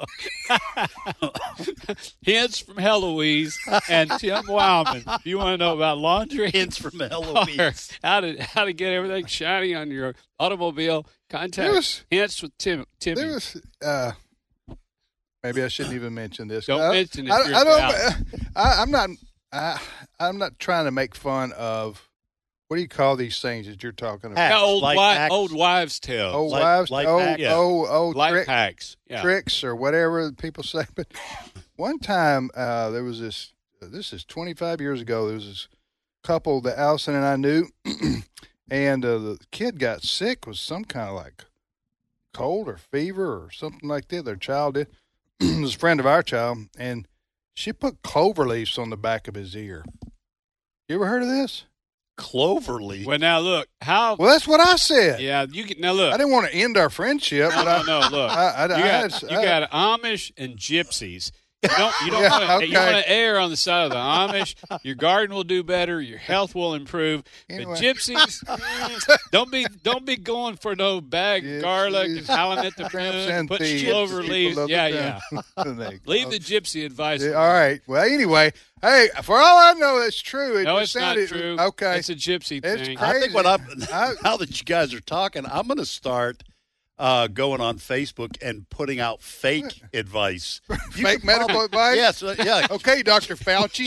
Hints from Heloise and Tim Wildman. If you want to know about laundry, Hints from or Eloise. how to how to get everything shiny on your automobile, contact There was- Hints with Tim. Timmy. There was, uh, maybe I shouldn't even mention this. Don't I, mention it. I, You're I don't. out. I, I'm not. I, I'm not trying to make fun of. What do you call these things that you're talking about? Hacks, Yeah, old, life wi- hacks. old wives' tales. Old Life- wives, life old, hack, yeah. old, old life trick, hacks. Yeah. tricks or whatever people say. But one time uh, there was this. This is twenty-five years ago. There was this couple that Allison and I knew, and uh, the kid got sick with some kind of like cold or fever or something like that. Their child did. It was a friend of our child, and she put clover leaves on the back of his ear. You ever heard of this? Cloverleaf. Well, now look how. Well, that's what I said. Yeah, you can now look. I didn't want to end our friendship, No, but I, no, no, look. I, I, you I got, had, you I- got Amish and gypsies. You don't. You don't Yeah, want to. You okay. want to err on the side of the Amish. Your garden will do better. Your health will improve. Anyway. But gypsies, mm, don't be don't be going for no bag of garlic and Gypsies, howling at the tramps moon. and Put thieves, clover people leaves. of the Yeah, yeah. town. They- Leave the gypsy advice. Yeah, all right. Well, anyway, hey, for all I know, that's true. It No, just it's not sounded, true. Okay, It's a gypsy It's thing. crazy. I think what I'm I- now that you guys are talking, I'm going to start uh, going on Facebook and putting out fake advice. You Fake could medical probably- advice? Yes, uh, yeah. Okay, Doctor Fauci,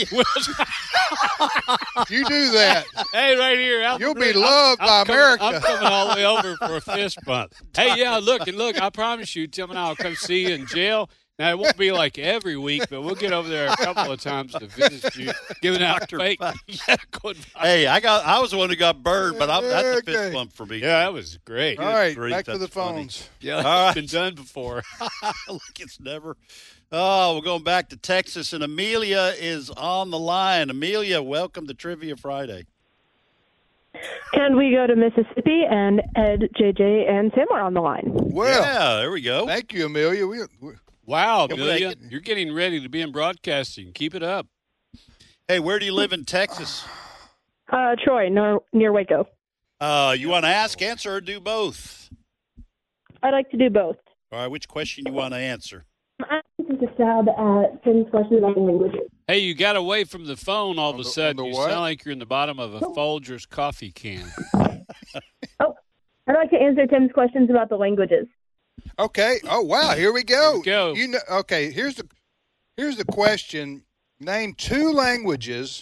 you do that. Hey, right here. I'm, You'll be I'm- loved I'm by coming- America. I'm coming all the way over for a fist bump. Hey, yeah, look, and look, I promise you, Tim and I will come see you in jail. Now, it won't be like every week, but we'll get over there a couple of times to visit you, giving out fake medical advice. Hey, I got. I was the one who got burned, but I'm, that's a Okay. fist bump for me. Yeah, that was great. All right, grief, back to that's the funny. phones. Yeah, All it's right. been done before. Look, it's never. Oh, we're going back to Texas, and Amelia is on the line. Amelia, welcome to Trivia Friday. Can we go to Mississippi? And Ed, J J, and Tim are on the line. Well, yeah, there we go. Thank you, Amelia. We, we, Wow, Yeah, Amelia, like- you're getting ready to be in broadcasting. Keep it up. Hey, where do you live in Texas? Uh, Troy, near, near Waco. Uh, you want to ask, answer, or do both? I'd like to do both. All right, which question you want to answer? I want to stab at Tim's question about languages. Hey, you got away from the phone all of On a the- sudden. on the You what? sound like you're in the bottom of a Folgers coffee can. Oh, I'd like to answer Tim's questions about the languages. okay. Oh wow, here we go. Here we go. You know. Okay. Here's the here's the question. Name two languages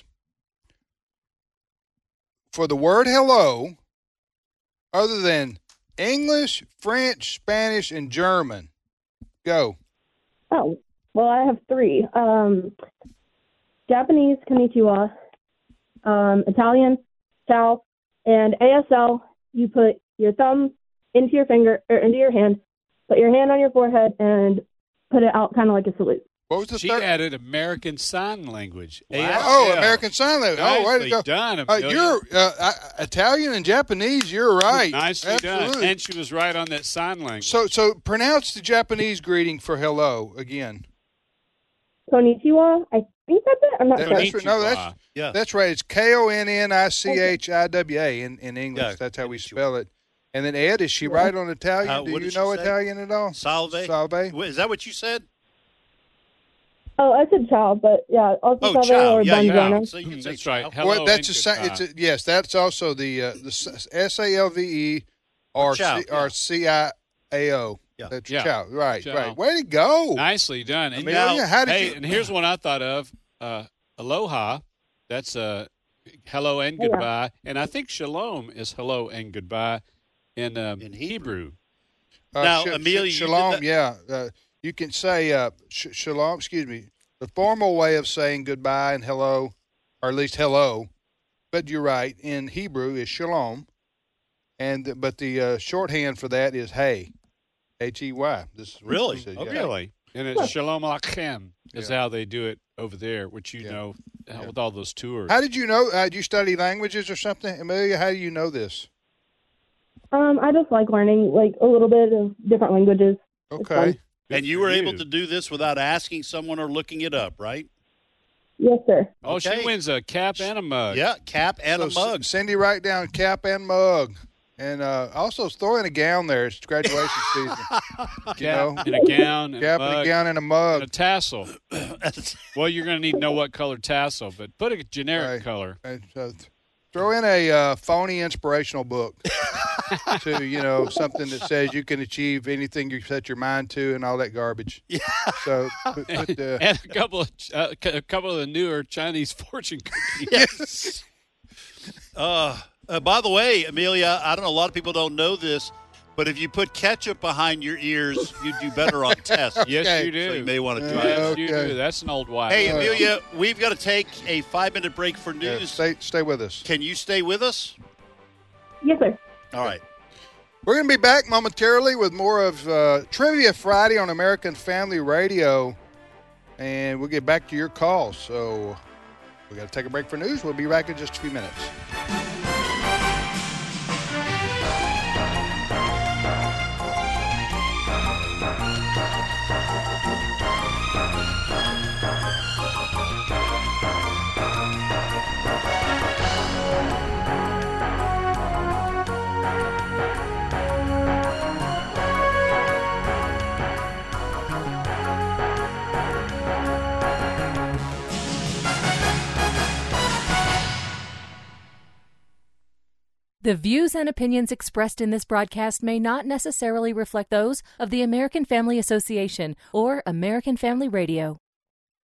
for the word hello, other than English, French, Spanish, and German. Go. Oh, well, I have three. Um, Japanese, konnichiwa. Um, Italian, ciao. And A S L, you put your thumb into your finger, or into your hand, put your hand on your forehead, and put it out kind of like a salute. What was the She third? added American Sign Language. Oh, A S L. American Sign Language. Oh, way to Nicely go. done, Uh, Amelia. you're uh, uh, Italian and Japanese. You're right. Nicely Absolutely. done. And she was right on that sign language. So, so pronounce the Japanese greeting for hello again. Konnichiwa, I think that's it. I'm not That- sure. that's right. No, that's Yeah. that's right. It's K O N N I C H I W A in in English. Yeah, That's how we spell it. And then Ed, is she right on Italian? Uh, Do what you did she know say? Italian at all? Salve. Salve. Wait, is that what you said? Oh, I said ciao, but yeah, also Oh, salve ciao. or Yeah, you buongiorno. can. So you can say That's right. ciao. Hello Well, that's and a, sa- goodbye. it's a yes. That's also the uh, the S A L V E or Ciao, C or C I A O. Yeah. That's Yeah. ciao. Right, Ciao. right. Way to go. Nicely done. And Amelia, now, how did hey, you- and here's one I thought of. Uh, aloha. That's uh, hello and Yeah. goodbye. And I think shalom is hello and goodbye in, um, In Hebrew. Uh, Now, sh- sh- Amelia, you did shalom. that- Yeah, uh, you can say uh, sh- shalom. Excuse me. The formal way of saying goodbye and hello, or at least hello, but you're right, in Hebrew is shalom. And but the uh, shorthand for that is hey, H E Y. This is what Really? it says, Okay. yeah. Really? And it's Shalom Aleichem is Yeah. how they do it over there, which you Yeah. know Yeah. with all those tours. How did you know? Uh, did you study languages or something, Amelia? How do you know this? Um, I just like learning like a little bit of different languages. It's fun. Okay. And you were able to do this without asking someone or looking it up, right? Yes, sir. Oh, Okay. she wins a cap and a mug. Yeah, cap and So a mug. C- Cindy, write down cap and mug. And uh, also throw in a gown there. It's graduation season. Cap You know? and a gown and Cap a and a mug gown and a and mug. a tassel. Well, you're going to need to know what color tassel, but put a generic Right. color. And, uh, th- throw in a uh, phony inspirational book to, you know, something that says you can achieve anything you set your mind to and all that garbage. Yeah. So put, put the, And a couple of uh, a couple of the newer Chinese fortune cookies. Yes. uh, uh, by the way, Amelia, I don't know, a lot of people don't know this, but if you put ketchup behind your ears, you do better on tests. Yes, Okay. you do. So you may want to try Yes, it. you Okay. do. That's an old wife. Hey, Uh, Amelia, we've got to take a five-minute break for yeah, news. stay, stay with us. Can you stay with us? Yes, sir. All right. We're going to be back momentarily with more of uh, Trivia Friday on American Family Radio, and we'll get back to your calls. So we got to take a break for news. We'll be back in just a few minutes. The views and opinions expressed in this broadcast may not necessarily reflect those of the American Family Association or American Family Radio.